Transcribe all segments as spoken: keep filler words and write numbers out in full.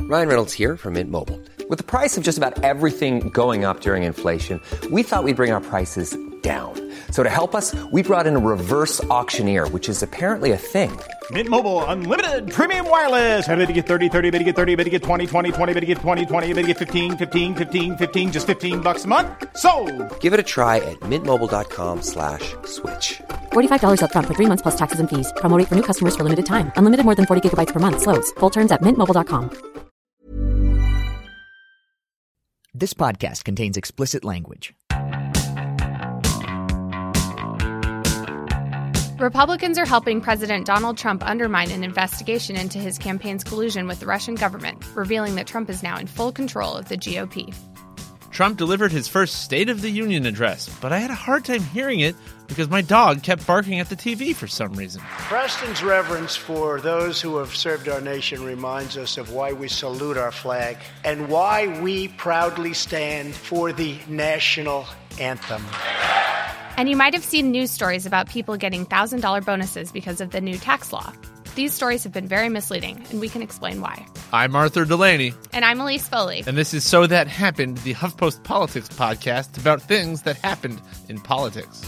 Ryan Reynolds here from Mint Mobile. With the price of just about everything going up during inflation, we thought we'd bring our prices down. So to help us, we brought in a reverse auctioneer, which is apparently a thing. Mint Mobile Unlimited Premium Wireless. How to get thirty, thirty, how to get thirty, how to get twenty, twenty, twenty, how to get twenty, twenty, how to get fifteen, fifteen, fifteen, fifteen, just fifteen bucks a month? Sold! Give it a try at mintmobile.com slash switch. forty-five dollars up front for three months plus taxes and fees. Promo rate for new customers for limited time. Unlimited more than forty gigabytes per month. Slows full terms at mint mobile dot com. This podcast contains explicit language. Republicans are helping President Donald Trump undermine an investigation into his campaign's collusion with the Russian government, revealing that Trump is now in full control of the G O P. Trump delivered his first State of the Union address, but I had a hard time hearing it because my dog kept barking at the T V for some reason. Preston's reverence for those who have served our nation reminds us of why we salute our flag and why we proudly stand for the national anthem. And you might have seen news stories about people getting one thousand dollars bonuses because of the new tax law. These stories have been very misleading, and we can explain why. I'm Arthur Delaney. And I'm Elise Foley. And this is So That Happened, the HuffPost Politics podcast about things that happened in politics.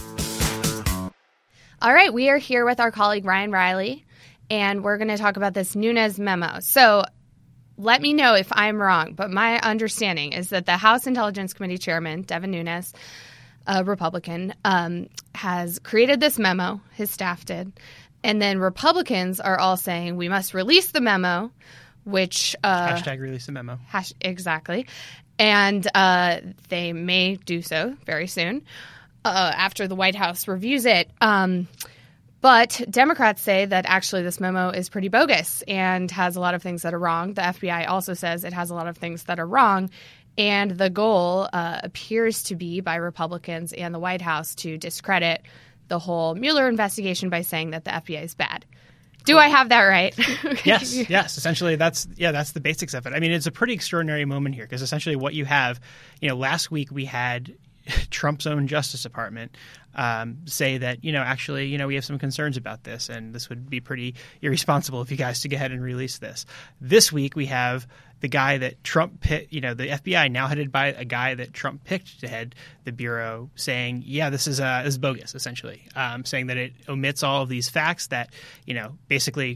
All right, we are here with our colleague Ryan Riley, and we're going to talk about this Nunes memo. So let me know if I'm wrong, but my understanding is that the House Intelligence Committee chairman, Devin Nunes, a Republican, um, has created this memo, his staff did, and then Republicans are all saying we must release the memo, which uh, hashtag release the memo. Hash, exactly, and uh, they may do so very soon uh, after the White House reviews it. Um, but Democrats say that actually this memo is pretty bogus and has a lot of things that are wrong. The F B I also says it has a lot of things that are wrong. And the goal uh, appears to be by Republicans and the White House to discredit the whole Mueller investigation by saying that the F B I is bad. Do I have that right? Yes, yes. Essentially, that's yeah, that's the basics of it. I mean, it's a pretty extraordinary moment here because essentially what you have, you know, last week we had Trump's own Justice Department um, say that, you know, actually, you know, we have some concerns about this and this would be pretty irresponsible of you guys to go ahead and release this. This week we have the guy that Trump picked, you know, the F B I now headed by a guy that Trump picked to head the Bureau saying, yeah, this is uh, this is bogus, essentially, um, saying that it omits all of these facts that, you know, basically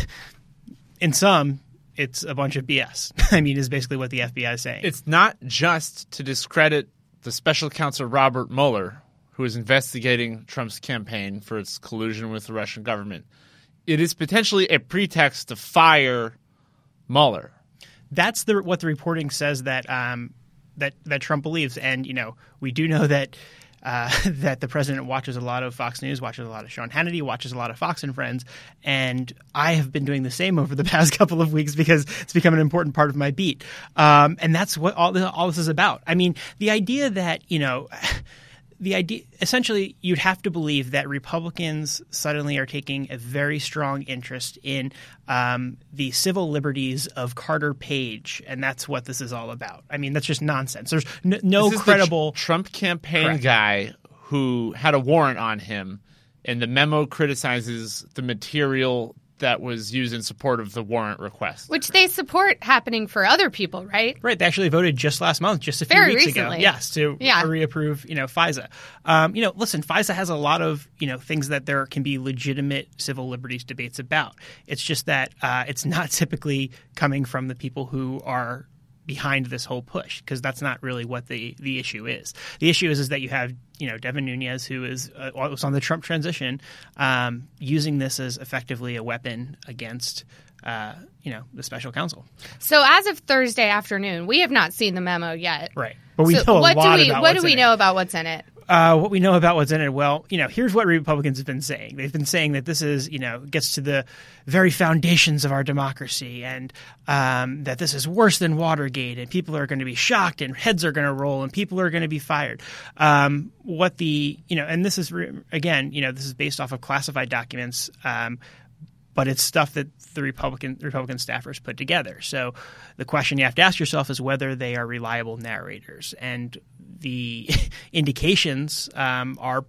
in sum, it's a bunch of B S. I mean, is basically what the F B I is saying. It's not just to discredit the special counsel Robert Mueller, who is investigating Trump's campaign for its collusion with the Russian government. It is potentially a pretext to fire Mueller. That's the what the reporting says that um, that that Trump believes, and you know we do know that uh, that the president watches a lot of Fox News, watches a lot of Sean Hannity, watches a lot of Fox and Friends, and I have been doing the same over the past couple of weeks because it's become an important part of my beat, um, and that's what all this, all this is about. I mean, the idea that you know. The idea, essentially, you'd have to believe that Republicans suddenly are taking a very strong interest in um, the civil liberties of Carter Page, and that's what this is all about. I mean, that's just nonsense. There's n- no this is credible the tr- Trump campaign Correct. guy who had a warrant on him, and the memo criticizes the material that was used in support of the warrant request. Which they support happening for other people, right? Right. They actually voted just last month, just a few Very weeks recently. ago. Yes, to Yeah. reapprove, you know, FISA. Um, you know, listen, FISA has a lot of, you know, things that there can be legitimate civil liberties debates about. It's just that uh, it's not typically coming from the people who are behind this whole push, because that's not really what the, the issue is. The issue is is that you have, you know, Devin Nunes, who is uh, was on the Trump transition, um, using this as effectively a weapon against, uh, you know, the special counsel. So as of Thursday afternoon, we have not seen the memo yet. Right. But we so know a what lot do we, about What what's do we in know it. about what's in it? Uh, what we know about what's in it, well, you know, here's what Republicans have been saying. They've been saying that this is, you know, gets to the very foundations of our democracy, and um, that this is worse than Watergate, and people are going to be shocked, and heads are going to roll, and people are going to be fired. Um, what the, you know, and this is, re- again, you know, this is based off of classified documents, um, but it's stuff that the Republican Republican staffers put together. So the question you have to ask yourself is whether they are reliable narrators, and the indications um, are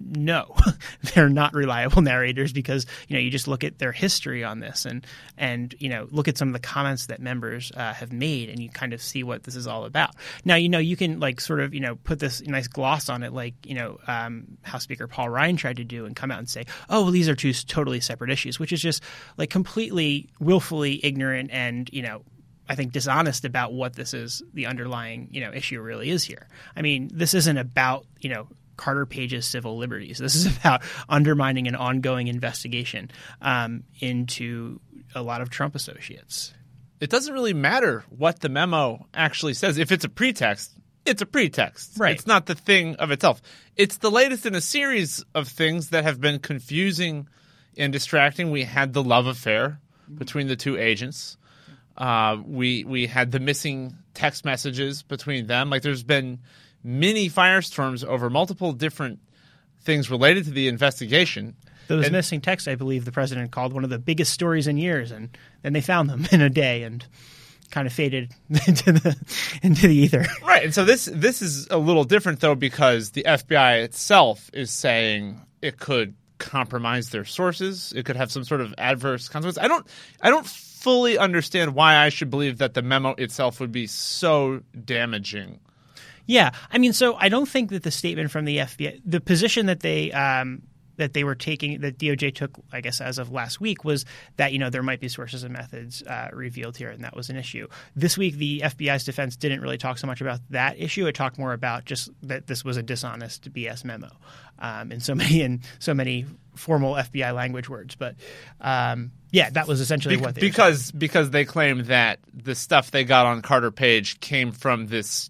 no, they're not reliable narrators because, you know, you just look at their history on this and, and you know, look at some of the comments that members uh, have made and you kind of see what this is all about. Now, you know, you can like sort of, you know, put this nice gloss on it like, you know, um, House Speaker Paul Ryan tried to do and come out and say, oh, well, these are two totally separate issues, which is just like completely willfully ignorant and, you know, I think dishonest about what this is, the underlying, you know, issue really is here. I mean, this isn't about, you know, Carter Page's civil liberties. This is about undermining an ongoing investigation um, into a lot of Trump associates. It doesn't really matter what the memo actually says. If it's a pretext, it's a pretext. Right. It's not the thing of itself. It's the latest in a series of things that have been confusing and distracting. We had the love affair between the two agents. Uh, we we had the missing text messages between them. Like there's been many firestorms over multiple different things related to the investigation. Those and, missing texts, I believe the president called one of the biggest stories in years, and then they found them in a day and kind of faded into the into the ether. Right, and so this this is a little different though because the F B I itself is saying it could compromise their sources. It could have some sort of adverse consequence. I don't I don't fully understand why I should believe that the memo itself would be so damaging. Yeah, I mean, so I don't think that the statement from the F B I, the position that they um, that they were taking, that D O J took, I guess, as of last week, was that, you know, there might be sources and methods uh, revealed here, and that was an issue. This week, the F B I's defense didn't really talk so much about that issue. It talked more about just that this was a dishonest B S memo, um, in so many in so many formal F B I language words. But um, yeah, that was essentially Be- what they because because they claimed that the stuff they got on Carter Page came from this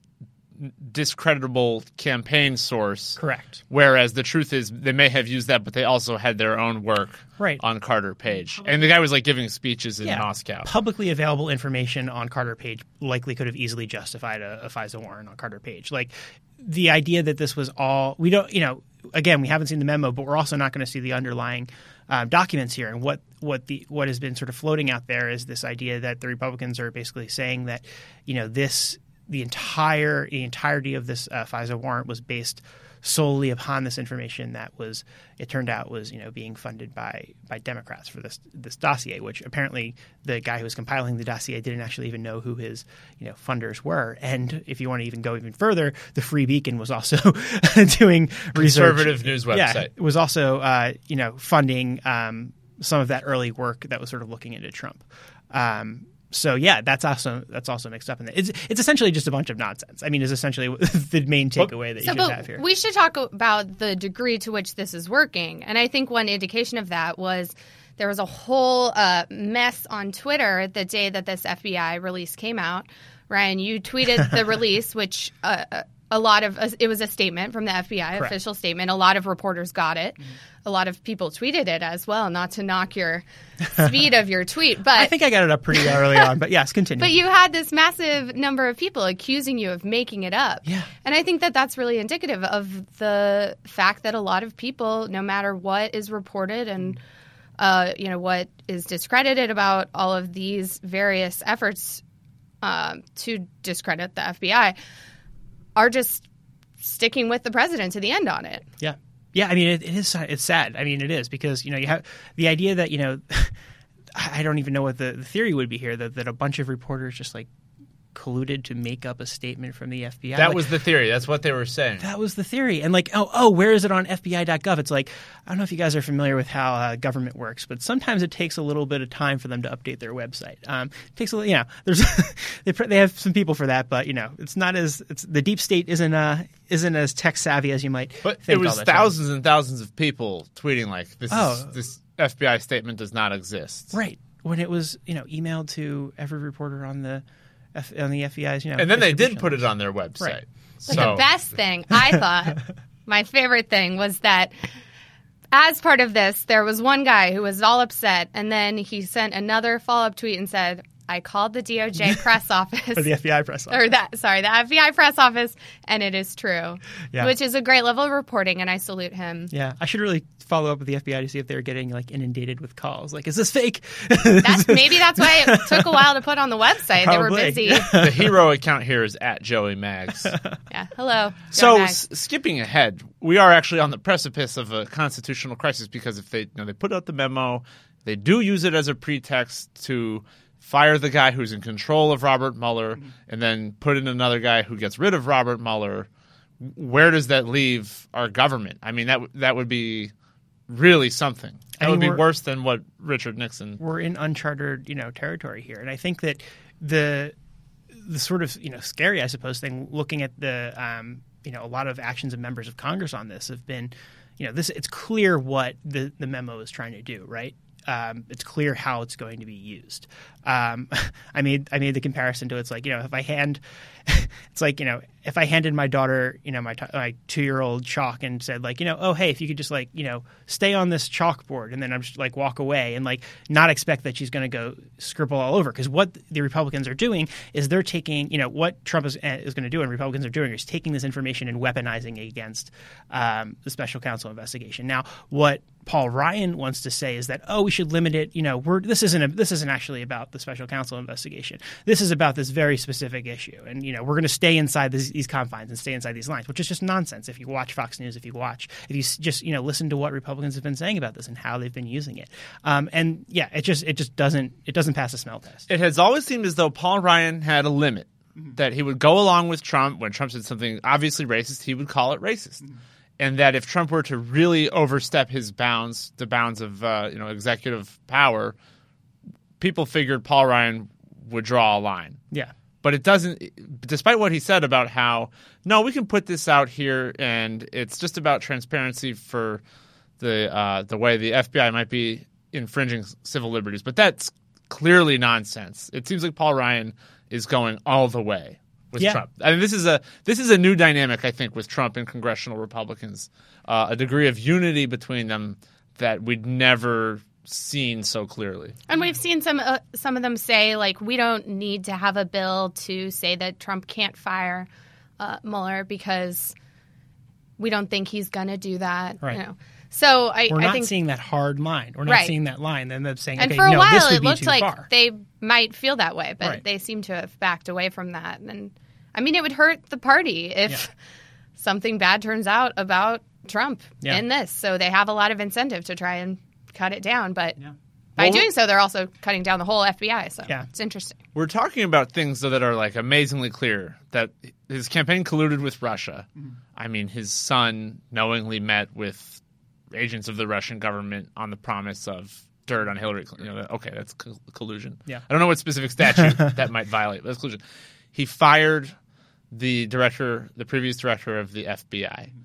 discreditable campaign source. Correct. Whereas the truth is they may have used that, but they also had their own work right. on Carter Page. And the guy was like giving speeches in yeah. Moscow. Publicly available information on Carter Page likely could have easily justified a, a FISA warrant on Carter Page. Like the idea that this was all – we don't – you know, again, we haven't seen the memo, but we're also not going to see the underlying uh, documents here. And what what the what has been sort of floating out there is this idea that the Republicans are basically saying that, you know, this – the entire the entirety of this uh, FISA warrant was based solely upon this information that was, it turned out, was, you know, being funded by by Democrats for this this dossier, which apparently the guy who was compiling the dossier didn't actually even know who his, you know, funders were. And if you want to even go even further, the Free Beacon was also doing research. Conservative news website. Yeah, it was also, uh, you know, funding um, some of that early work that was sort of looking into Trump. Um, So yeah, that's also that's also mixed up in that. It's it's essentially just a bunch of nonsense. I mean, is essentially the main takeaway that you so, should but have here. We should talk about the degree to which this is working, and I think one indication of that was there was a whole uh, mess on Twitter the day that this F B I release came out. Ryan, you tweeted the release, which uh, a lot of uh, it was a statement from the F B I, Correct. Official statement. A lot of reporters got it. Mm-hmm. A lot of people tweeted it as well. Not to knock your speed of your tweet, but I think I got it up pretty early on. But yes, continue. But you had this massive number of people accusing you of making it up. Yeah. And I think that that's really indicative of the fact that a lot of people, no matter what is reported and uh, you know what is discredited about all of these various efforts uh, to discredit the F B I, are just sticking with the president to the end on it. Yeah. Yeah, I mean, it, it is. It's sad. I mean, it is because, you know, you have the idea that, you know, I don't even know what the, the theory would be here, that, that a bunch of reporters just like colluded to make up a statement from the F B I. That like, was the theory. That's what they were saying. That was the theory. And like, oh, oh, where is it on F B I dot gov? It's like, I don't know if you guys are familiar with how uh, government works, but sometimes it takes a little bit of time for them to update their website. Um, it takes a little, you know, there's they, they have some people for that, but you know, it's not as it's the deep state isn't uh isn't as tech savvy as you might. But think it was all the thousands time. and thousands of people tweeting like this. Oh. Is, this F B I statement does not exist. Right. When it was, you know, emailed to every reporter on the F, on the F B I's, you know, and then they did distribution put it list. on their website. Right. But So the best thing, I thought, my favorite thing was that as part of this, there was one guy who was all upset, and then he sent another follow-up tweet and said, I called the D O J press office. Or the F B I press office. Or that, sorry, the F B I press office, and it is true, Yeah. which is a great level of reporting, and I salute him. Yeah, I should really follow up with the F B I to see if they're getting like inundated with calls. Like, is this fake? That's, maybe that's why it took a while to put on the website. They were Probably. busy. The hero account here is at Joey Mags. Yeah, hello. Joe So Mag. s- skipping ahead, we are actually on the precipice of a constitutional crisis because if they, you know, they put out the memo, they do use it as a pretext to fire the guy who's in control of Robert Mueller, and then put in another guy who gets rid of Robert Mueller. Where does that leave our government? I mean, that w- that would be really something. That I mean, would be we're- worse than what Richard Nixon. We're in uncharted, you know, territory here, and I think that the the sort of, you know, scary, I suppose, thing looking at the um, you know, a lot of actions of members of Congress on this have been, you know, this it's clear what the the memo is trying to do, right? Um, it's clear how it's going to be used. Um, I made I made the comparison to it's like, you know, if I hand, it's like, you know, if I handed my daughter, you know, my t- my two year old chalk and said like, you know, oh hey, if you could just like, you know, stay on this chalkboard, and then I'm just like walk away and like not expect that she's going to go scribble all over, because what the Republicans are doing is they're taking, you know, what Trump is is going to do and Republicans are doing is taking this information and weaponizing it against um, the special counsel investigation. Now, what Paul Ryan wants to say is that, oh, we should limit it. You know, we're this isn't a, this isn't actually about the special counsel investigation. This is about this very specific issue, and you know, we're going to stay inside this, these confines and stay inside these lines, which is just nonsense. If you watch Fox News, if you watch, if you s- just you know listen to what Republicans have been saying about this and how they've been using it, um, and yeah, it just it just doesn't it doesn't pass the smell test. It has always seemed as though Paul Ryan had a limit, that he would go along with Trump when Trump said something obviously racist, he would call it racist. And that if Trump were to really overstep his bounds, the bounds of uh, you know executive power, people figured Paul Ryan would draw a line. Yeah. But it doesn't, despite what he said about how, no, we can put this out here and it's just about transparency for the uh, the way the F B I might be infringing civil liberties. But that's clearly nonsense. It seems like Paul Ryan is going all the way with Yeah. Trump. I mean, this is a this is a new dynamic, I think, with Trump and congressional Republicans, uh, a degree of unity between them that we'd never seen so clearly. And we've seen some uh, some of them say, like, we don't need to have a bill to say that Trump can't fire uh, Mueller because we don't think he's going to do that. Right. You know. So I, We're I not think, seeing that hard line. We're not Right. seeing that line. Then they're saying, and okay, for a no, this while would it be looked too like far. they might feel that way, but Right. they seem to have backed away from that. And I mean, it would hurt the party if Yeah. something bad turns out about Trump Yeah. in this. So they have a lot of incentive to try and cut it down, but Yeah. by Well, doing so, they're also cutting down the whole F B I. So Yeah. it's interesting. We're talking about things though, that are like amazingly clear, that his campaign colluded with Russia. I mean, his son knowingly met with agents of the Russian government on the promise of dirt on Hillary Clinton. You know, okay, that's co- collusion. Yeah. I don't know what specific statute that might violate, but that's collusion. He fired the director, the previous director of the F B I,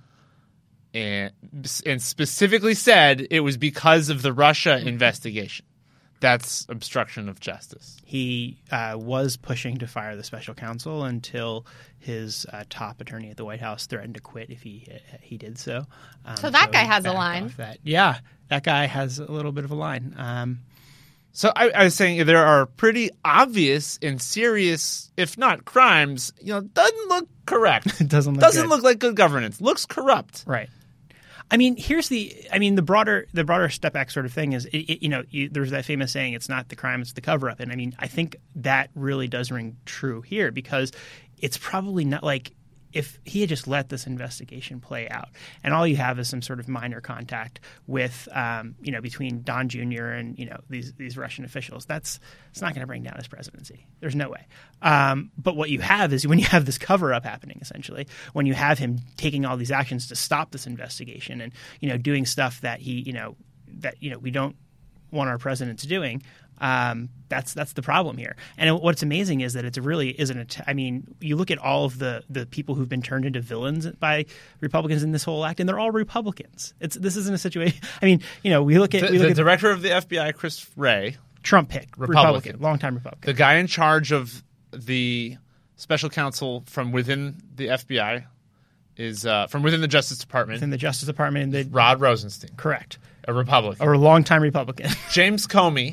and and specifically said it was because of the Russia investigation. That's obstruction of justice. He uh, was pushing to fire the special counsel until his uh, top attorney at the White House threatened to quit if he he did so. Um, So that guy he has a backed line. off That. Yeah, that guy has a little bit of a line. Um, So I, I was saying there are pretty obvious and serious, if not crimes, you know, doesn't look correct. It doesn't look doesn't good. look like good governance. Looks corrupt. Right. I mean, here's the. I mean, the broader the broader step back sort of thing is, it, it, you know, you, there's that famous saying, "It's not the crime, it's the cover up." And I mean, I think that really does ring true here, because it's probably not like if he had just let this investigation play out, and all you have is some sort of minor contact with, um, you know, between Don Junior and you know these these Russian officials. That's it's not going to bring down his presidency. There's no way. Um, but what you have is when you have this cover up happening, essentially, when you have him taking all these actions to stop this investigation and you know doing stuff that he you know that you know we don't want our presidents doing. Um, that's that's the problem here. And what's amazing is that it's really isn't. I mean, you look at all of the the people who've been turned into villains by Republicans in this whole act, and they're all Republicans. It's this isn't a situation. I mean, you know, we look at The, we look the at director of the F B I, Chris Wray, Trump picked Republican. Republican, longtime Republican. the guy in charge of the special counsel from within the F B I, is uh, from within the Justice Department. in the Justice Department, and the Rod Rosenstein, correct, a Republican. or a longtime Republican. James Comey,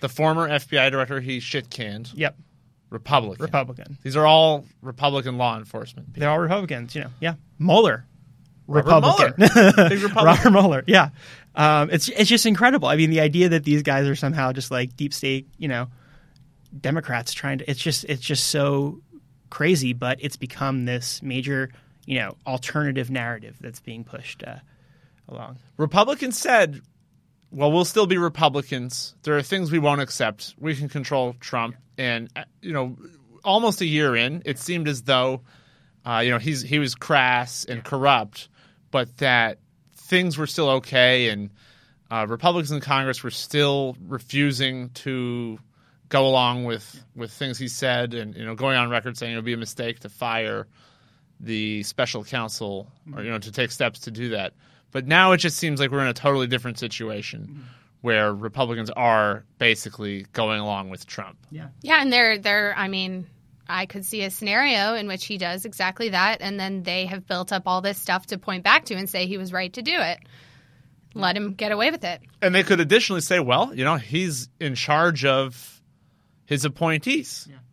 The former F B I director he shit canned. Yep. Republican. Republican. These are all Republican law enforcement people. They're all Republicans, you know. Yeah. Mueller. Robert Republican. Mueller. Big Republican. Robert Mueller. Yeah. Um, it's it's just incredible. I mean, the idea that these guys are somehow just like deep state, you know, Democrats trying to, it's just, it's just so crazy, but it's become this major, you know, alternative narrative that's being pushed uh, along. Republicans said, well, we'll still be Republicans. There are things we won't accept. We can control Trump. And, you know, almost a year in, it seemed as though, uh, you know, he's he was crass and corrupt, but that things were still okay. And uh, Republicans in Congress were still refusing to go along with, with things he said and, you know, going on record saying it would be a mistake to fire the special counsel or, you know, to take steps to do that. But now it just seems like we're in a totally different situation mm-hmm. where Republicans are basically going along with Trump. Yeah. Yeah, and they're they're I mean, I could see a scenario in which he does exactly that, and then they have built up all this stuff to point back to and say he was right to do it. Let him get away with it. And they could additionally say, well, you know, he's in charge of his appointees. Yeah.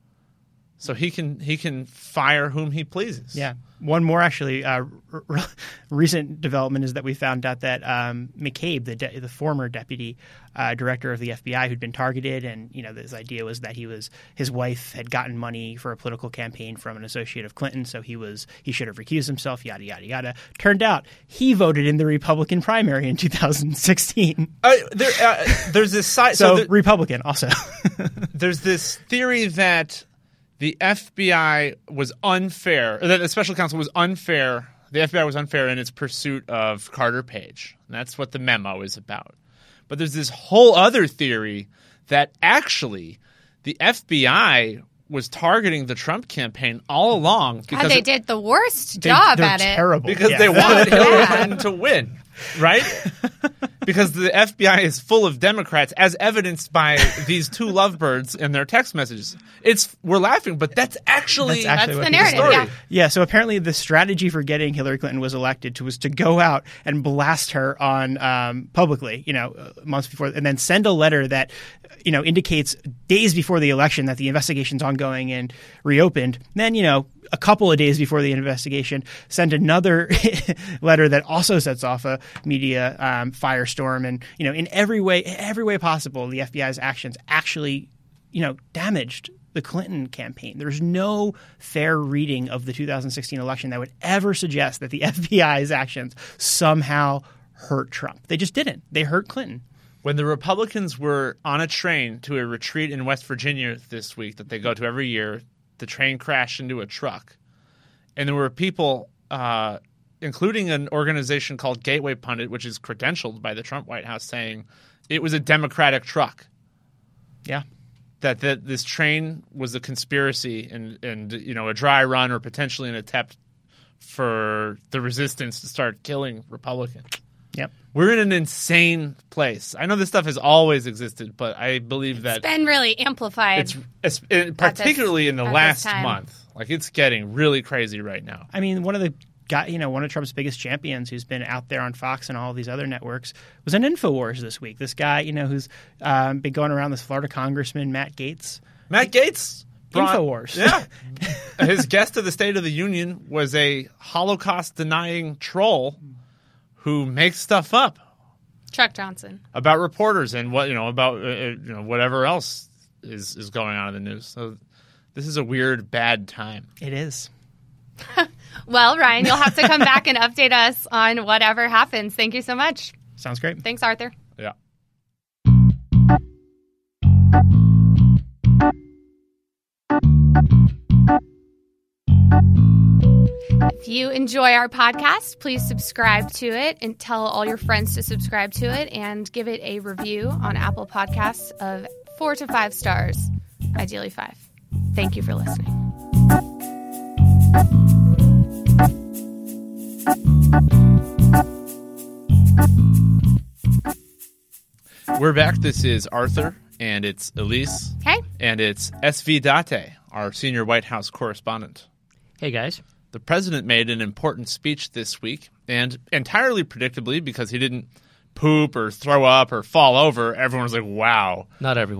So he can he can fire whom he pleases. Yeah. One more actually uh, r- r- recent development is that we found out that um, McCabe, the de- the former deputy uh, director of the F B I, who'd been targeted, and you know his idea was that he was his wife had gotten money for a political campaign from an associate of Clinton, so he was he should have recused himself. Yada yada yada. Turned out he voted in the Republican primary in two thousand sixteen. Uh, there, uh, there's this side. So, so there, Republican also. There's this theory that the F B I was unfair, that the special counsel was unfair, the F B I was unfair in its pursuit of Carter Page. And that's what the memo is about. But there's this whole other theory that actually the F B I was targeting the Trump campaign all along. God, they it, did the worst they, job they're at it. Terrible. Because yeah. they wanted Hillary Yeah. Clinton to win, right? Because the F B I is full of Democrats, as evidenced by these two lovebirds in their text messages. It's we're laughing, but that's actually That's actually That's what the the narrative, story. yeah. Yeah, so apparently the strategy for getting Hillary Clinton was elected to was to go out and blast her on um, publicly, you know, uh, months before, and then send a letter that, you know, indicates days before the election that the investigation's ongoing and reopened. Then, you know, a couple of days before the investigation, send another letter that also sets off a media um, firestorm, and you know, in every way, every way possible, the F B I's actions actually, you know, damaged the Clinton campaign. There's no fair reading of the two thousand sixteen election that would ever suggest that the F B I's actions somehow hurt Trump. They just didn't. They hurt Clinton. When the Republicans were on a train to a retreat in West Virginia this week that they go to every year, the train crashed into a truck. And there were people, uh, including an organization called Gateway Pundit, which is credentialed by the Trump White House, saying it was a Democratic truck. Yeah. That, that this train was a conspiracy and, and, you know, a dry run or potentially an attempt for the resistance to start killing Republicans. Yep. We're in an insane place. I know this stuff has always existed, but I believe that It's been really amplified. it's, it's it, particularly in the at last this time. month. Like it's getting really crazy right now. I mean, one of the guy, you know, one of Trump's biggest champions, who's been out there on Fox and all these other networks, was in InfoWars this week. This guy, you know, who's um, been going around, this Florida congressman, Matt Gaetz. Matt Gaetz. Brought, InfoWars. Yeah. His guest of the State of the Union was a Holocaust-denying troll who makes stuff up Chuck Johnson. about reporters and what you know about uh, you know whatever else is is going on in the news. So this is a weird, bad time. It is. Well, Ryan, you'll have to come back and update us on whatever happens. Thank you so much. Sounds great. Thanks, Arthur. Yeah. If you enjoy our podcast, please subscribe to it and tell all your friends to subscribe to it and give it a review on Apple Podcasts of four to five stars, ideally five. Thank you for listening. We're back. This is Arthur, and it's Elise. Hey. And it's S V Date, our senior White House correspondent. Hey, guys. The president made an important speech this week, and entirely predictably, because he didn't poop or throw up or fall over, everyone was like, wow. Not everyone.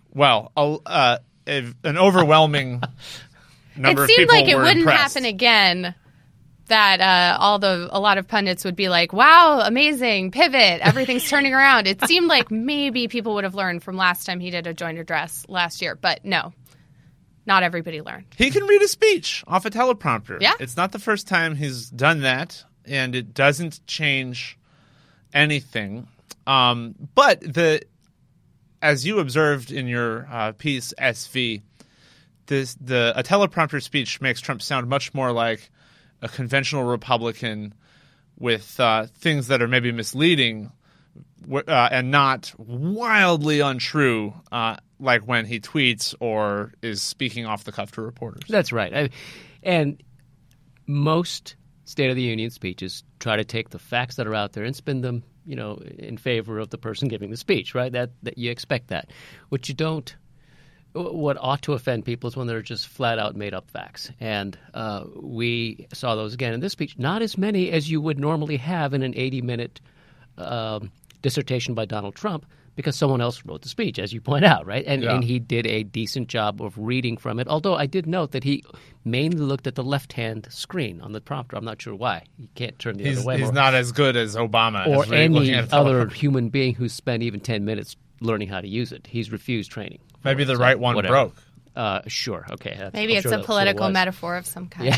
Well, a, uh, a, an overwhelming number it of people seemed like it were wouldn't impressed. happen again. That uh, all the a lot of pundits would be like, "Wow, amazing pivot! Everything's turning around." It seemed like maybe people would have learned from last time he did a joint address last year, but no, not everybody learned. He can read a speech off a teleprompter. Yeah, it's not the first time he's done that, and it doesn't change anything. Um, but the as you observed in your uh, piece, S V, this the a teleprompter speech makes Trump sound much more like a conventional Republican with uh, things that are maybe misleading uh, and not wildly untrue, uh, like when he tweets or is speaking off the cuff to reporters. That's right. I, and most State of the Union speeches try to take the facts that are out there and spin them, you know, in favor of the person giving the speech, right? That, that you expect that. What you don't What ought to offend people is when they're just flat-out made-up facts. And uh, we saw those again in this speech. Not as many as you would normally have in an eighty-minute um, dissertation by Donald Trump because someone else wrote the speech, as you point out, right? And, yeah. and he did a decent job of reading from it, although I did note that he mainly looked at the left-hand screen on the prompter. I'm not sure why. He can't turn the he's, other way. He's or, not as good as Obama. Or as really looking any at a other teleprompter. human being who's spent even ten minutes learning how to use it. He's refused training. Maybe the So, right one whatever. broke. Uh, sure. Okay. That's, Maybe I'm it's sure a that's what it political was. metaphor of some kind.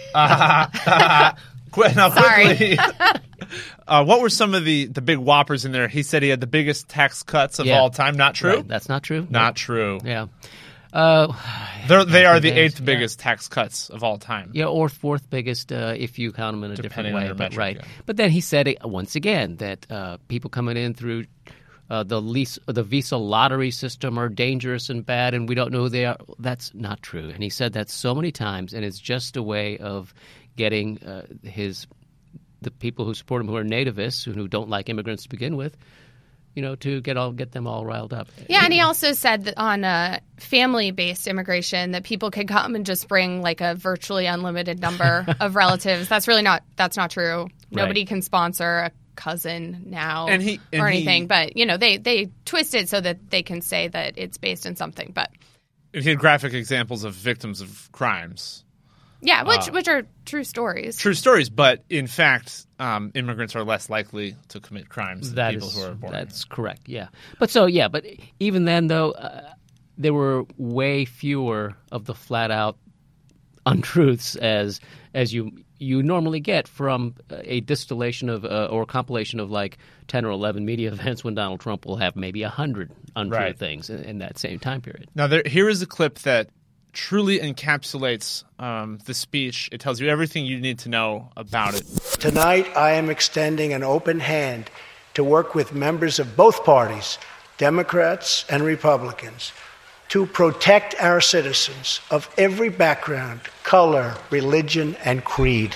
Yeah. Qu- now, Sorry. quickly, uh, what were some of the, the big whoppers in there? He said he had the biggest tax cuts of Yeah. all time. Not true? Right. That's not true. Not true. Yeah. Uh, They're, they are the advanced, eighth yeah. biggest tax cuts of all time. yeah, or fourth biggest uh, if you count them in a Depending different on way. your But, metric, right. yeah. But then he said it once again that uh, people coming in through uh, the lease, the Visa lottery system are dangerous and bad, and we don't know who they are. That's not true. And he said that so many times, and it's just a way of getting uh, his the people who support him who are nativists who don't like immigrants to begin with, you know, to get all get them all riled up. Yeah, and he also said that on uh, family-based immigration that people could come and just bring like a virtually unlimited number of relatives. That's really not that's not true. Nobody can sponsor a cousin now And he- and or he- anything. But you know, they they twist it so that they can say that it's based in something. But He had graphic examples of victims of crimes. yeah, which which are true stories. True stories, but in fact, um, immigrants are less likely to commit crimes than That people is, who are born that's correct, yeah. But so, yeah, but even then, though, uh, there were way fewer of the flat-out untruths as as you you normally get from a distillation of uh, or compilation of like ten or eleven media events when Donald Trump will have maybe a hundred untrue Right. things in, in that same time period. Now, there, here is a clip that truly encapsulates um, the speech. It tells you everything you need to know about it. Tonight, I am extending an open hand to work with members of both parties, Democrats and Republicans, to protect our citizens of every background, color, religion, and creed.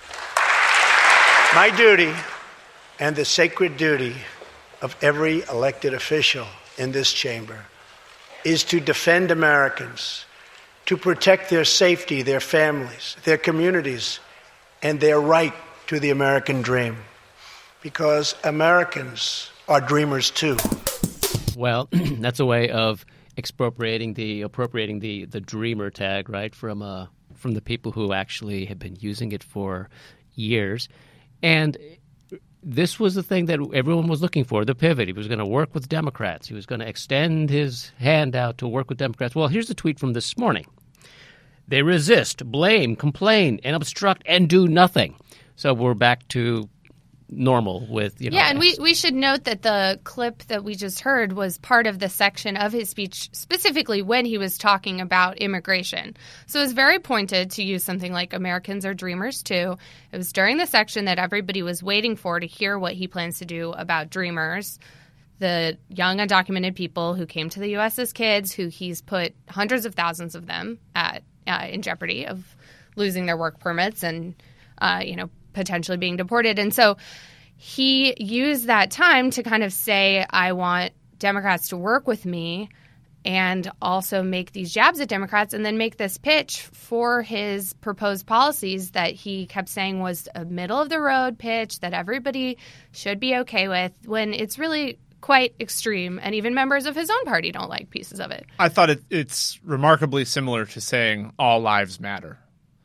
My duty and the sacred duty of every elected official in this chamber is to defend Americans, to protect their safety, their families, their communities, and their right to the American dream. Because Americans are dreamers too. Well, that's a way of expropriating the appropriating the, the dreamer tag, right, from uh, from the people who actually have been using it for years. And this was the thing that everyone was looking for, the pivot. He was going to work with Democrats. He was going to extend his hand out to work with Democrats. Well, here's the tweet from this morning. They resist, blame, complain, and obstruct, and do nothing. So we're back to normal with, you know. Yeah, and we, we should note that the clip that we just heard was part of the section of his speech specifically when he was talking about immigration. So it was very pointed to use something like Americans are dreamers too. It was during the section that everybody was waiting for to hear what he plans to do about dreamers, the young undocumented people who came to the U S as kids, who he's put hundreds of thousands of them at uh, in jeopardy of losing their work permits and, uh, you know, potentially being deported. And so he used that time to kind of say, I want Democrats to work with me and also make these jabs at Democrats and then make this pitch for his proposed policies that he kept saying was a middle-of-the-road pitch that everybody should be okay with, when it's really quite extreme, and even members of his own party don't like pieces of it. I thought it, it's remarkably similar to saying all lives matter.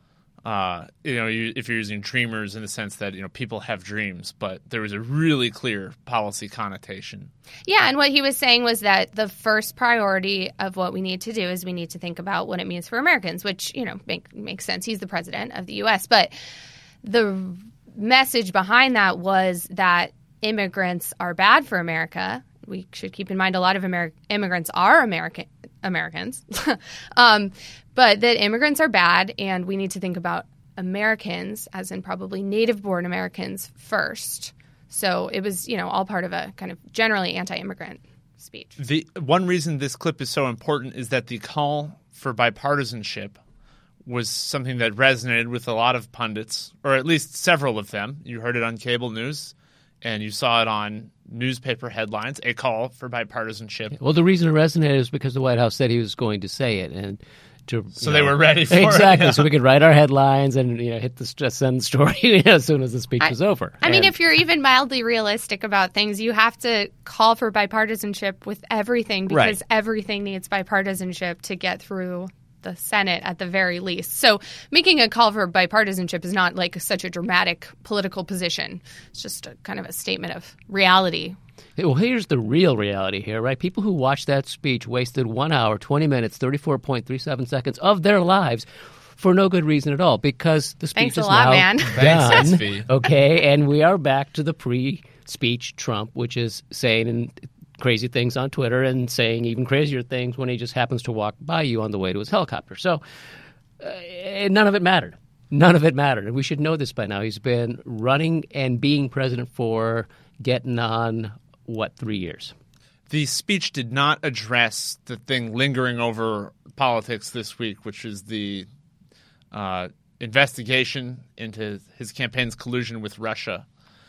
Uh, you know, you, if you're using dreamers in the sense that, you know, people have dreams, but there was a really clear policy connotation. Yeah, and what he was saying was that the first priority of what we need to do is we need to think about what it means for Americans, which, you know, make, makes sense. He's the president of the U S. But the message behind that was that immigrants are bad for America. We should keep in mind a lot of Ameri- immigrants are American Americans, um, but that immigrants are bad, and we need to think about Americans, as in probably native-born Americans, first. So it was, you know, all part of a kind of generally anti-immigrant speech. The one reason this clip is so important is that the call for bipartisanship was something that resonated with a lot of pundits, or at least several of them. You heard it on cable news, and you saw it on newspaper headlines, a call for bipartisanship. Well, the reason it resonated is because the White House said he was going to say it, and to so they know, were ready for exactly, it. Exactly, Yeah. so we could write our headlines and you know hit the send the story you know, as soon as the speech I, was over. I and, mean, if you're even mildly realistic about things, you have to call for bipartisanship with everything because right. everything needs bipartisanship to get through the Senate at the very least. So making a call for bipartisanship is not like such a dramatic political position. It's just a kind of a statement of reality. Well, here's the real reality here, right? People who watched that speech wasted one hour, twenty minutes, thirty-four point three seven seconds of their lives for no good reason at all, because the speech Thanks a is lot, now man. done. Thanks, S V. Okay, and we are back to the pre-speech Trump, which is saying and crazy things on Twitter and saying even crazier things when he just happens to walk by you on the way to his helicopter. So uh, none of it mattered. None of it mattered. And we should know this by now. He's been running and being president for getting on, what, three years? The speech did not address the thing lingering over politics this week, which is the uh, investigation into his campaign's collusion with Russia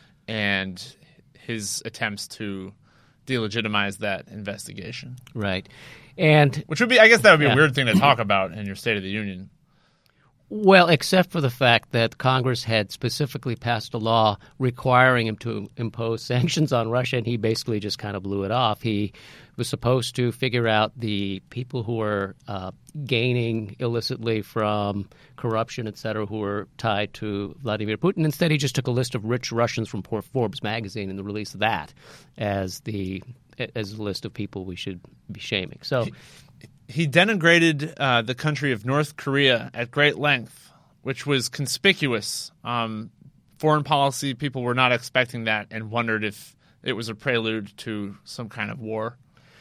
and his attempts to delegitimize that investigation. Right. And which would be, I guess that would be yeah. a weird thing to talk about in your State of the Union. Well, except for the fact that Congress had specifically passed a law requiring him to impose sanctions on Russia, and he basically just kind of blew it off. He was supposed to figure out the people who were uh, gaining illicitly from corruption, et cetera, who were tied to Vladimir Putin. Instead, he just took a list of rich Russians from Forbes magazine and released that as the as the list of people we should be shaming. So. He, He denigrated uh, the country of North Korea at great length, which was conspicuous. Um, foreign policy people were not expecting that and wondered if it was a prelude to some kind of war.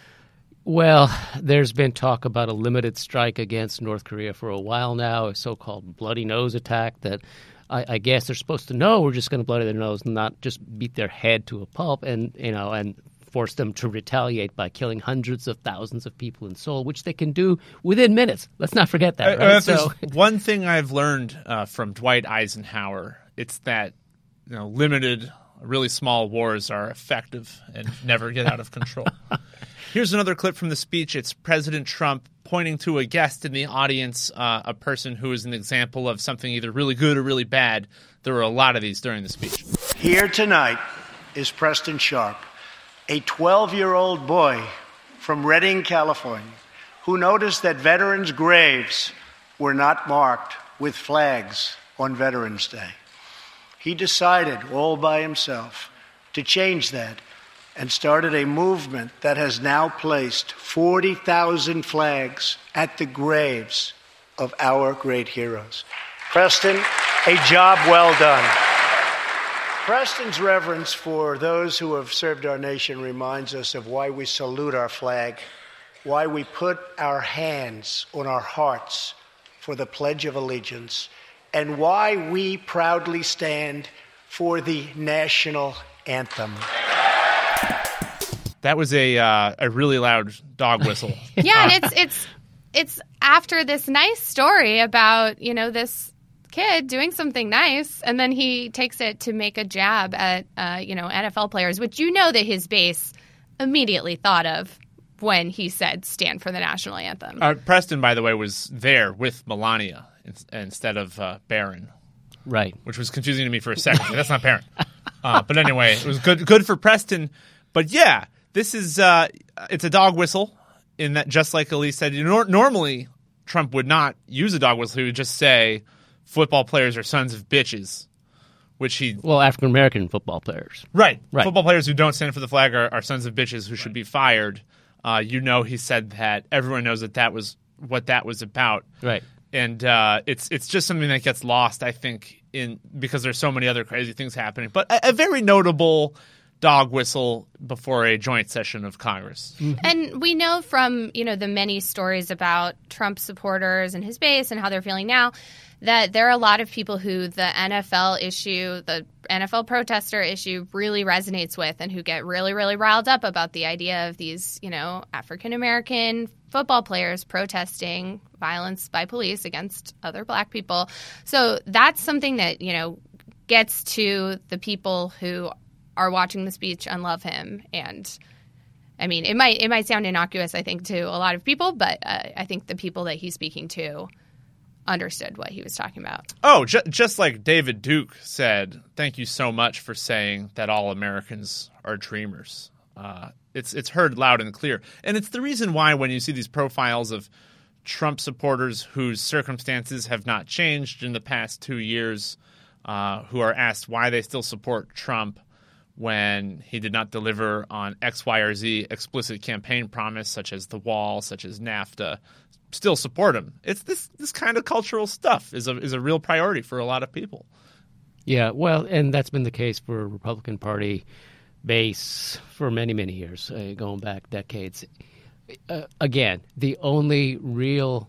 Well, there's been talk about a limited strike against North Korea for a while now, a so-called bloody nose attack that I, I guess they're supposed to know we're just going to bloody their nose and not just beat their head to a pulp and, you know, and force them to retaliate by killing hundreds of thousands of people in Seoul, which they can do within minutes. Let's not forget that. Right? Uh, if so, there's one thing I've learned uh, from Dwight Eisenhower, it's that you know limited, really small wars are effective and never get out of control. Here's another clip from the speech. It's President Trump pointing to a guest in the audience, uh, a person who is an example of something either really good or really bad. There were a lot of these during the speech. Here tonight is Preston Sharp, a twelve-year-old boy from Redding, California, who noticed that veterans' graves were not marked with flags on Veterans Day. He decided all by himself to change that and started a movement that has now placed forty thousand flags at the graves of our great heroes. Preston, a job well done. Preston's reverence for those who have served our nation reminds us of why we salute our flag, why we put our hands on our hearts for the Pledge of Allegiance, and why we proudly stand for the national anthem. That was a uh, a really loud dog whistle. Yeah, and it's it's it's after this nice story about, you know, this kid doing something nice, and then he takes it to make a jab at uh, you know N F L players, which you know that his base immediately thought of when he said stand for the national anthem. Uh, Preston, by the way, was there with Melania in- instead of uh, Barron, right, which was confusing to me for a second. That's not Barron, uh, but anyway, it was good good for Preston. But yeah, this is uh, it's a dog whistle in that, just like Elise said, you know, normally Trump would not use a dog whistle. He would just say football players are sons of bitches, which he well, African American football players, right, right, football players who don't stand for the flag are, are sons of bitches who should be fired. Uh, you know, he said that. Everyone knows that that was what that was about, right? And uh, it's it's just something that gets lost, I think, in because there's so many other crazy things happening. But a, a very notable dog whistle before a joint session of Congress. Mm-hmm. And we know from, you know, the many stories about Trump supporters and his base and how they're feeling now that there are a lot of people who the N F L issue, the N F L protester issue really resonates with and who get really, really riled up about the idea of these, you know, African-American football players protesting violence by police against other black people. So that's something that, you know, gets to the people who are watching the speech and love him. And I mean, it might it might sound innocuous, I think, to a lot of people, but uh, I think the people that he's speaking to understood what he was talking about. Oh, ju- just like David Duke said, thank you so much for saying that all Americans are dreamers. Uh, it's it's heard loud and clear. And it's the reason why when you see these profiles of Trump supporters whose circumstances have not changed in the past two years, uh, who are asked why they still support Trump when he did not deliver on X, Y, or Z explicit campaign promise, such as the wall, such as NAFTA, still support him. It's this this kind of cultural stuff is a is a real priority for a lot of people. Yeah, well, and that's been the case for Republican Party base for many, many years, uh, going back decades. Uh, again, the only real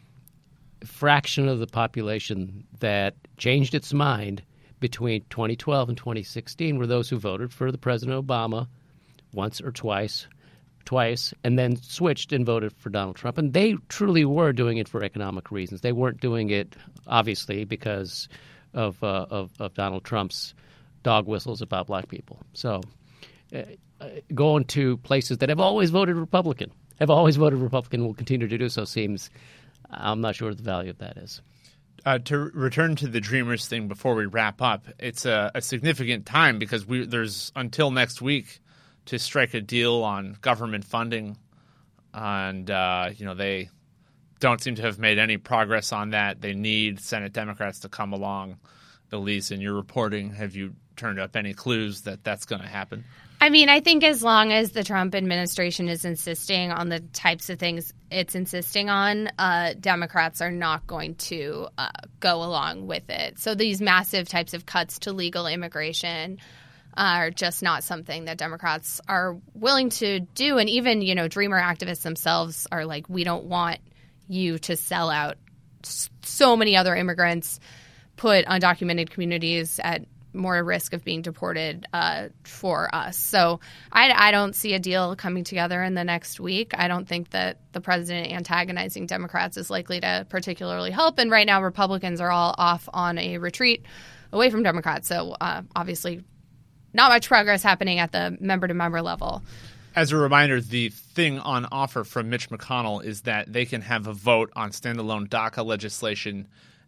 fraction of the population that changed its mind between twenty twelve and twenty sixteen were those who voted for the President Obama once or twice, twice, and then switched and voted for Donald Trump. And they truly were doing it for economic reasons. They weren't doing it, obviously, because of uh, of, of Donald Trump's dog whistles about black people. So uh, going to places that have always voted Republican, have always voted Republican, will continue to do so seems, I'm not sure what the value of that is. Uh, to return to the Dreamers thing before we wrap up, it's a, a significant time because we there's until next week to strike a deal on government funding, and uh, you know they don't seem to have made any progress on that. They need Senate Democrats to come along. Elise, in your reporting, have you turned up any clues that that's going to happen? I mean, I think as long as the Trump administration is insisting on the types of things it's insisting on, uh, Democrats are not going to uh, go along with it. So these massive types of cuts to legal immigration are just not something that Democrats are willing to do. And even, you know, Dreamer activists themselves are like, we don't want you to sell out so many other immigrants, put undocumented communities at more risk of being deported uh, for us. So I, I don't see a deal coming together in the next week. I don't think that the president antagonizing Democrats is likely to particularly help. And right now, Republicans are all off on a retreat away from Democrats. So uh, obviously not much progress happening at the member-to-member level. As a reminder, the thing on offer from Mitch McConnell is that they can have a vote on standalone DACA legislation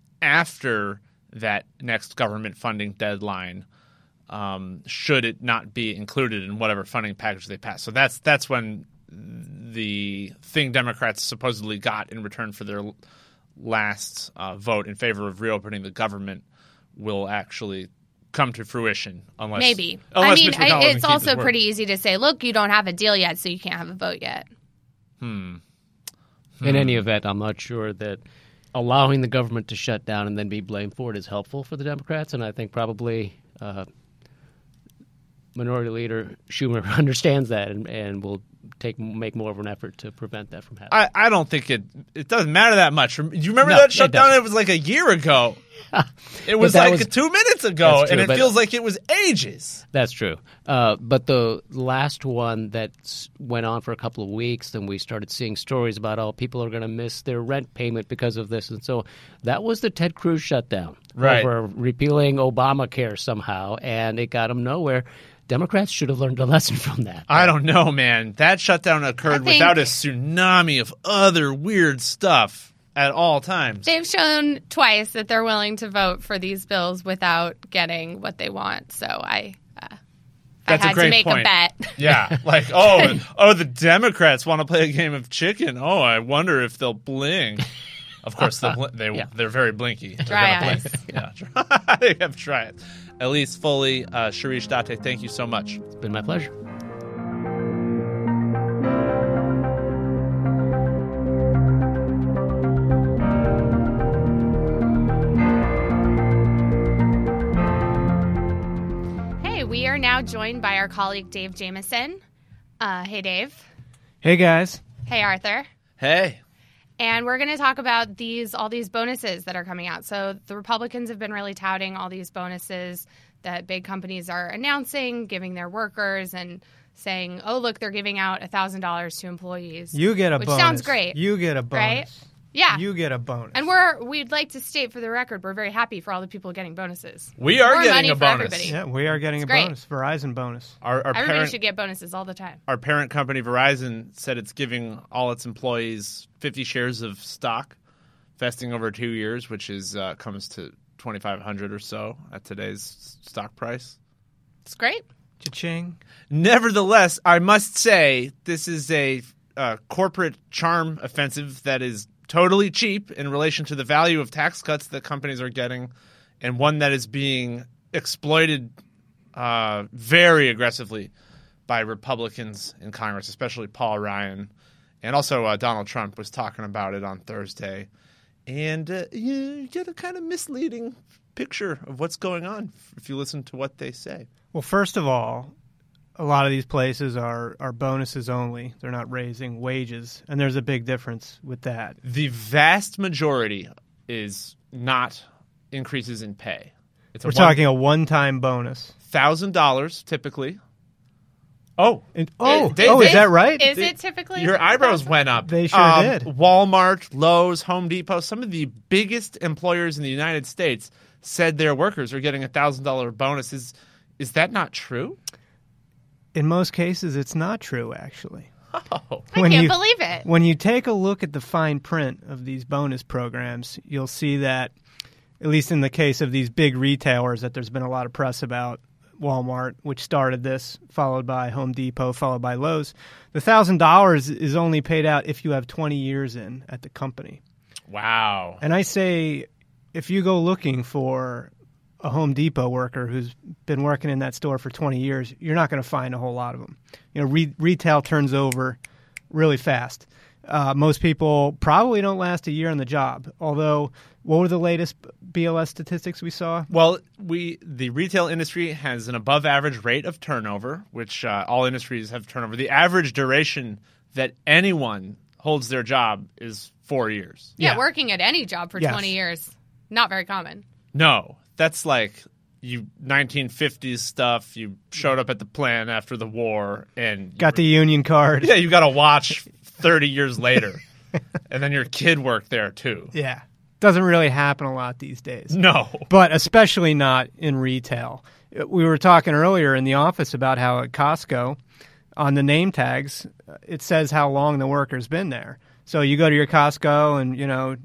after that next government funding deadline, um, should it not be included in whatever funding package they pass. So that's that's when the thing Democrats supposedly got in return for their last uh, vote in favor of reopening the government will actually come to fruition. Unless Maybe. Unless I mean, Mitch McConnell I, it's doesn't keep his also word. pretty easy to say, look, you don't have a deal yet, so you can't have a vote yet. Hmm. In any event, I'm not sure that allowing the government to shut down and then be blamed for it is helpful for the Democrats, and I think probably uh, Minority Leader Schumer understands that and, and will take make more of an effort to prevent that from happening. I, I don't think it it doesn't matter that much. Do you remember No, that it shutdown? doesn't. It was like a year ago. It was that like was- two minutes ago, That's true, and it but- feels like it was ages. That's true. Uh, but the last one that s- went on for a couple of weeks, then we started seeing stories about, oh, people are going to miss their rent payment because of this. And so that was the Ted Cruz shutdown. Right. Over repealing Obamacare somehow, and it got them nowhere. Democrats should have learned a lesson from that. I don't know, man. That shutdown occurred I think- without a tsunamis of other weird stuff at all times. They've shown twice that they're willing to vote for these bills without getting what they want. So I uh, That's I a had great to make point. a bet. Yeah, like oh, oh, the Democrats want to play a game of chicken. Oh, I wonder if they'll blink. Of course, they'll bl- they Yeah. they're very blinky. They're Dry gonna eyes. blink. Yeah, dry- they have dry eyes. Elise Foley, uh, Sharish Date, thank you so much. It's been my pleasure. Hey, we are now joined by our colleague Dave Jamieson. Uh, hey, Dave. Hey, guys. Hey, Arthur. Hey, And we're going to talk about these all these bonuses that are coming out. So the Republicans have been really touting all these bonuses that big companies are announcing, giving their workers, and saying, "Oh, look, they're giving out one thousand dollars to employees." You get a which bonus. sounds great. You get a bonus. Right? Yeah. You get a bonus. And we're we'd like to state for the record, we're very happy for all the people getting bonuses. we are More getting money a for bonus. everybody. yeah, we are getting It's a great. bonus. Verizon bonus. Our, our Everybody parent, should get bonuses all the time. our parent company Verizon said it's giving all its employees fifty shares of stock, vesting over two years, which is uh, comes to twenty-five hundred or so at today's stock price. It's great. Cha-ching. Nevertheless, I must say this is a uh, corporate charm offensive that is totally cheap in relation to the value of tax cuts that companies are getting, and one that is being exploited uh, very aggressively by Republicans in Congress, especially Paul Ryan. And also uh, Donald Trump was talking about it on Thursday. And uh, you get a kind of misleading picture of what's going on if you listen to what they say. Well, first of all, a lot of these places are, are bonuses only. They're not raising wages, and there's a big difference with that. The vast majority is not increases in pay. It's We're talking a one-time bonus. one thousand dollars typically. Oh, And, oh, they- oh, they- is that right? Is it typically? your eyebrows went up. They sure Um, did. Walmart, Lowe's, Home Depot, some of the biggest employers in the United States said their workers are getting a one thousand dollars bonus. Is, is that not true? In most cases, it's not true, actually. Oh. I when can't you- believe it. When you take a look at the fine print of these bonus programs, you'll see that, at least in the case of these big retailers that there's been a lot of press about, Walmart, which started this, followed by Home Depot, followed by Lowe's, the one thousand dollars is only paid out if you have twenty years in at the company. Wow. And I say, if you go looking for a Home Depot worker who's been working in that store for twenty years, you're not going to find a whole lot of them. You know, re- retail turns over really fast. Uh, most people probably don't last a year on the job. Although, what were the latest B L S statistics we saw? Well, we the retail industry has an above average rate of turnover, which uh, all industries have turnover. The average duration that anyone holds their job is four years. Yeah, Yeah. working at any job for Yes. twenty years, not very common. No, that's like you nineteen fifties stuff. You showed up at the plant after the war and you Got the union card. yeah, you got to watch thirty years later, and then your kid worked there too. Yeah. Doesn't really happen a lot these days. No, But especially not in retail. We were talking earlier in the office about how at Costco, on the name tags, it says how long the worker's been there. So you go to your Costco and, you know,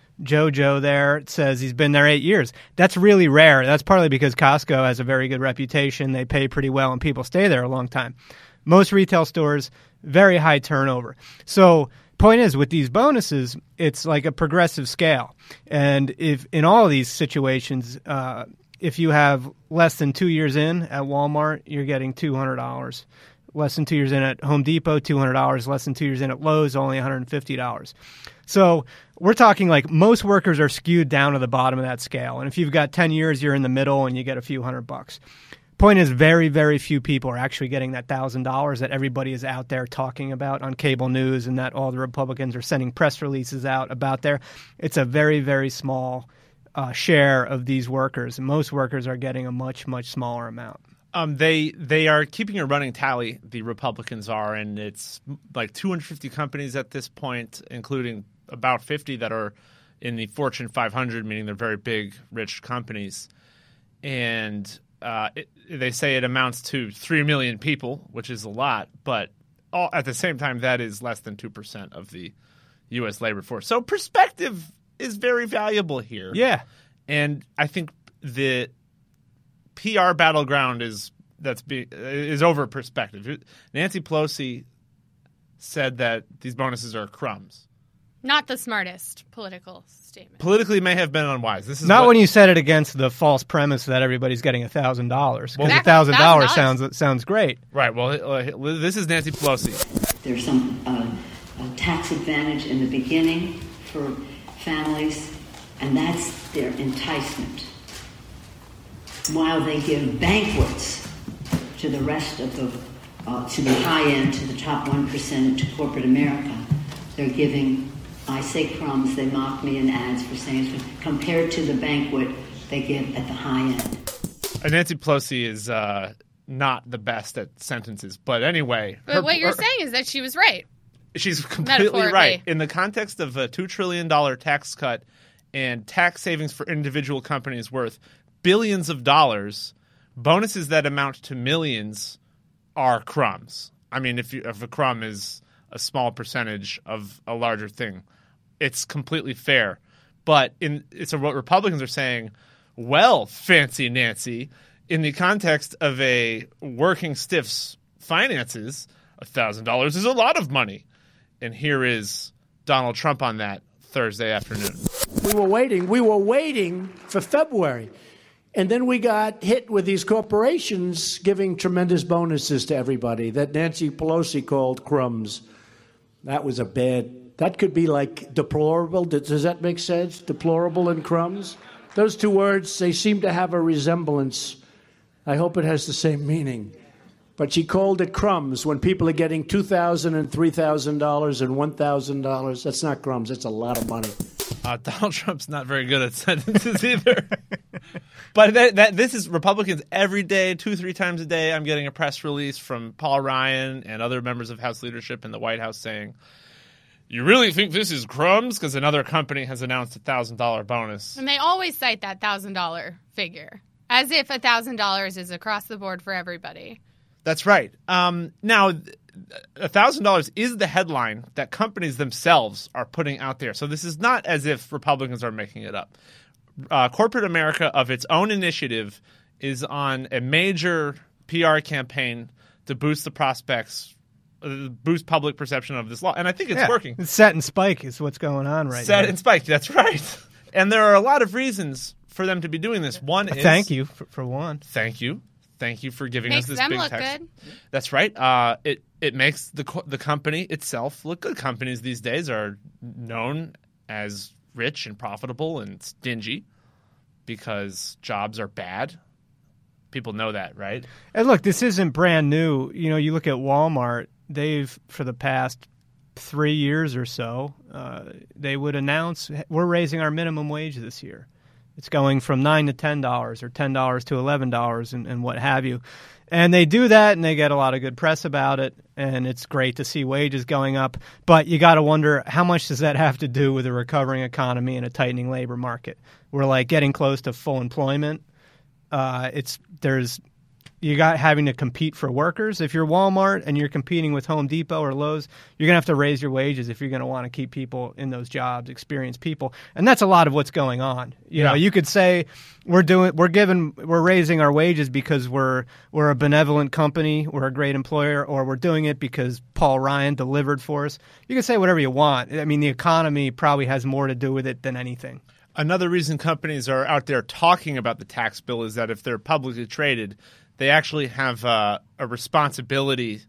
Jojo there, it says he's been there eight years. That's really rare. That's partly because Costco has a very good reputation. They pay pretty well and people stay there a long time. Most retail stores, very high turnover. So point is, with these bonuses, it's like a progressive scale. And if in all of these situations, uh, if you have less than two years in at Walmart, you're getting two hundred dollars. Less than two years in at Home Depot, two hundred dollars. Less than two years in at Lowe's, only one hundred fifty dollars. So we're talking like most workers are skewed down to the bottom of that scale. And if you've got ten years, you're in the middle and you get a few hundred bucks. Point is, very, very few people are actually getting that one thousand dollars that everybody is out there talking about on cable news and that all the Republicans are sending press releases out about there. It's a very, very small uh, share of these workers. Most workers are getting a much, much smaller amount. um, they they are keeping a running tally. The Republicans are, and it's like two hundred fifty companies at this point, including about fifty that are in the Fortune five hundred, meaning they're very big, rich companies, and Uh, it, they say it amounts to three million people, which is a lot, but all, at the same time, that is less than two percent of the U S labor force. So perspective is very valuable here. Yeah. And I think the P R battleground is that's be, is over perspective. Nancy Pelosi said that these bonuses are crumbs. Not the smartest political statement. Politically may have been unwise. This is not what, when you said it against the false premise that everybody's getting a thousand dollars, because a Exactly. thousand dollars one thousand sounds sounds great. Right. Well, uh, this is Nancy Pelosi. There's some uh, a tax advantage in the beginning for families, and that's their enticement. While they give banquets to the rest of the, uh, to the high end, to the top one percent, to corporate America, they're giving, I say crumbs, they mock me in ads for saying it, compared to the banquet they give at the high end. Uh, Nancy Pelosi is uh, not the best at sentences, but anyway. But her, what you're her, saying is that she was right. She's completely Metaphorically. right. In the context of a two trillion dollars tax cut and tax savings for individual companies worth billions of dollars, bonuses that amount to millions are crumbs. I mean, if, you, if a crumb is a small percentage of a larger thing, it's completely fair. But in it's what Republicans are saying, well, fancy Nancy, in the context of a working stiff's finances, one thousand dollars is a lot of money. And here is Donald Trump on that Thursday afternoon. We were waiting. We were waiting for February. And then we got hit with these corporations giving tremendous bonuses to everybody that Nancy Pelosi called crumbs. That was a bad, that could be like deplorable. Does that make sense? Deplorable and crumbs? Those two words, they seem to have a resemblance. I hope it has the same meaning. But she called it crumbs when people are getting two thousand dollars and three thousand dollars and one thousand dollars. That's not crumbs. That's a lot of money. Uh, Donald Trump's not very good at sentences either. But that, that, this is Republicans every day, two, three times a day. I'm getting a press release from Paul Ryan and other members of House leadership in the White House saying, you really think this is crumbs? Because another company has announced a one thousand dollars bonus. And they always cite that one thousand dollars figure, as if one thousand dollars is across the board for everybody. That's right. Um, now, one thousand dollars is the headline that companies themselves are putting out there. So this is not as if Republicans are making it up. Uh, corporate America, of its own initiative, is on a major P R campaign to boost the prospects, uh, boost public perception of this law. And I think it's yeah, working. It's set and spike is what's going on right Set now. and spike, that's right. And there are a lot of reasons for them to be doing this. One is... Thank you, for, for one. Thank you. Thank you for giving Makes us this them big look tax. good. That's right. Uh, it it makes the co- the company itself look good. Companies these days are known as rich and profitable and stingy because jobs are bad. People know that, right? And look, this isn't brand new. You know, you look at Walmart, they've, for the past three years or so, uh, they would announce, we're raising our minimum wage this year. It's going from nine to ten dollars or ten dollars to eleven dollars and, and what have you. And they do that, and they get a lot of good press about it, and it's great to see wages going up. But you got to wonder, how much does that have to do with a recovering economy and a tightening labor market? We're like getting close to full employment. Uh, it's there's you got having to compete for workers. If you're Walmart and you're competing with Home Depot or Lowe's, you're going to have to raise your wages if you're going to want to keep people in those jobs, experienced people. And that's a lot of what's going on. You Yeah. know, you could say we're doing we're giving we're raising our wages because we're we're a benevolent company, we're a great employer, or we're doing it because Paul Ryan delivered for us. You can say whatever you want. I mean, the economy probably has more to do with it than anything. Another reason companies are out there talking about the tax bill is that if they're publicly traded, they actually have uh, a responsibility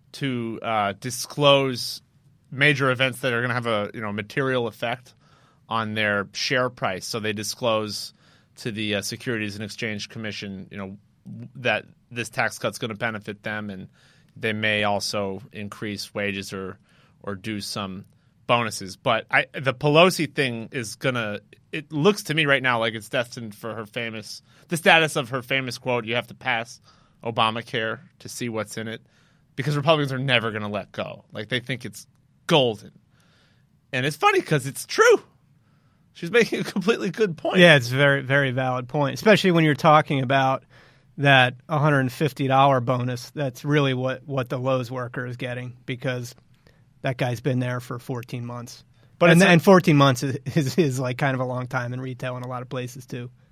to uh, disclose major events that are going to have a you know material effect on their share price. So they disclose to the uh, Securities and Exchange Commission, you know, that this tax cut's going to benefit them, and they may also increase wages or or do some bonuses. But I, the Pelosi thing is going to – it looks to me right now like it's destined for her famous – the status of her famous quote, you have to pass Obamacare to see what's in it, because Republicans are never going to let go. Like, they think it's golden. And it's funny because it's true. She's making a completely good point. Yeah, it's a very, very valid point, especially when you're talking about that one hundred fifty dollars bonus. That's really what, what the Lowe's worker is getting, because that guy's been there for fourteen months. But and, it's a- and fourteen months is, is, is like kind of a long time in retail in a lot of places too.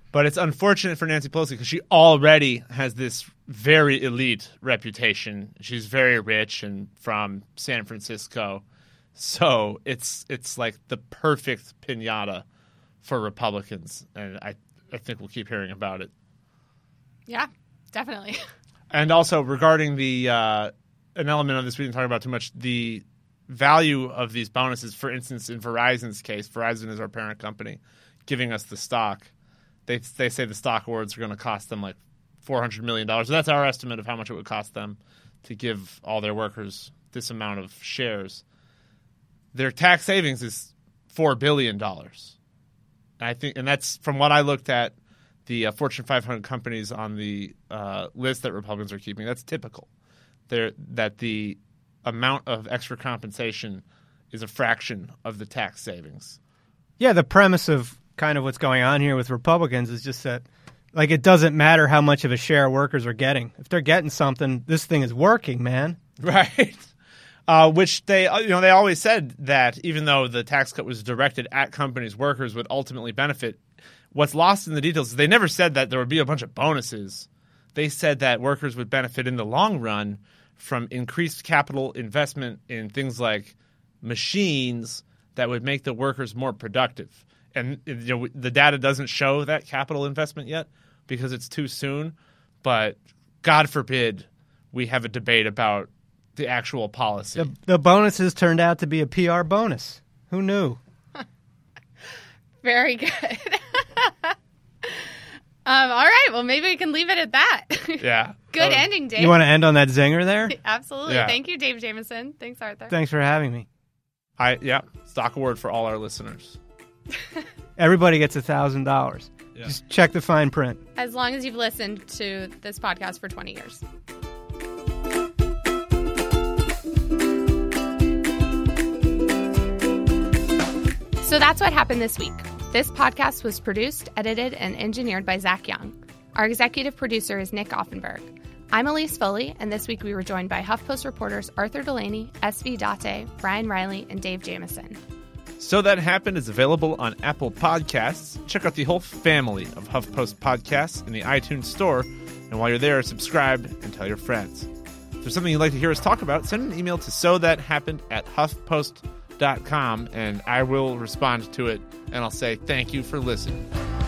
But it's unfortunate for Nancy Pelosi because she already has this very elite reputation. She's very rich and from San Francisco. So it's it's like the perfect piñata for Republicans. And I, I think we'll keep hearing about it. Yeah, definitely. And also regarding the uh, an element of this we didn't talk about too much, the value of these bonuses. For instance, in Verizon's case, Verizon is our parent company, giving us the stock. They they say the stock awards are going to cost them like four hundred million dollars. So that's our estimate of how much it would cost them to give all their workers this amount of shares. Their tax savings is four billion dollars. I think, and that's from what I looked at, the uh, Fortune five hundred companies on the uh, list that Republicans are keeping. That's typical. They're, that the amount of extra compensation is a fraction of the tax savings. Yeah, the premise of kind of what's going on here with Republicans is just that, like, it doesn't matter how much of a share workers are getting. If they're getting something, this thing is working, man. Right. Uh, which they, you know, they always said that even though the tax cut was directed at companies, workers would ultimately benefit. What's lost in the details is they never said that there would be a bunch of bonuses. They said that workers would benefit in the long run from increased capital investment in things like machines that would make the workers more productive. And you know, the data doesn't show that capital investment yet because it's too soon. But God forbid we have a debate about the actual policy. The, the bonuses turned out to be a P R bonus. Who knew? Very good. um, all right. Well, maybe we can leave it at that. Yeah. Good um, ending, Dave. You want to end on that zinger there? Absolutely. Yeah. Thank you, Dave Jameson. Thanks, Arthur. Thanks for having me. I yeah. Stock award for all our listeners. Everybody gets a thousand dollars. Just check the fine print. As long as you've listened to this podcast for twenty years. So that's what happened this week. This podcast was produced, edited, and engineered by Zach Young. Our executive producer is Nick Offenberg. I'm Elise Foley, and this week we were joined by HuffPost reporters Arthur Delaney, S V Date, Brian Riley, and Dave Jameson. So That Happened is available on Apple Podcasts. Check out the whole family of HuffPost podcasts in the iTunes Store. And while you're there, subscribe and tell your friends. If there's something you'd like to hear us talk about, send an email to so that happened at huffpost dot com, and I will respond to it, and I'll say thank you for listening.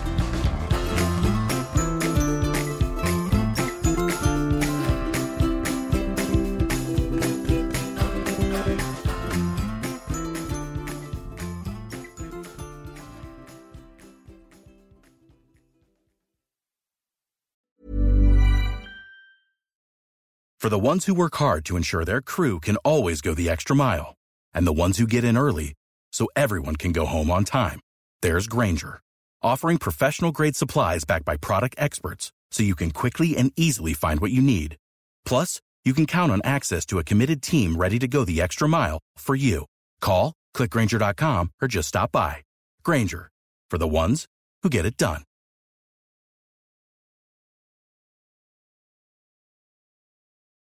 For the ones who work hard to ensure their crew can always go the extra mile, and the ones who get in early so everyone can go home on time, there's Grainger, offering professional-grade supplies backed by product experts so you can quickly and easily find what you need. Plus, you can count on access to a committed team ready to go the extra mile for you. Call, click Grainger dot com, or just stop by. Grainger, for the ones who get it done.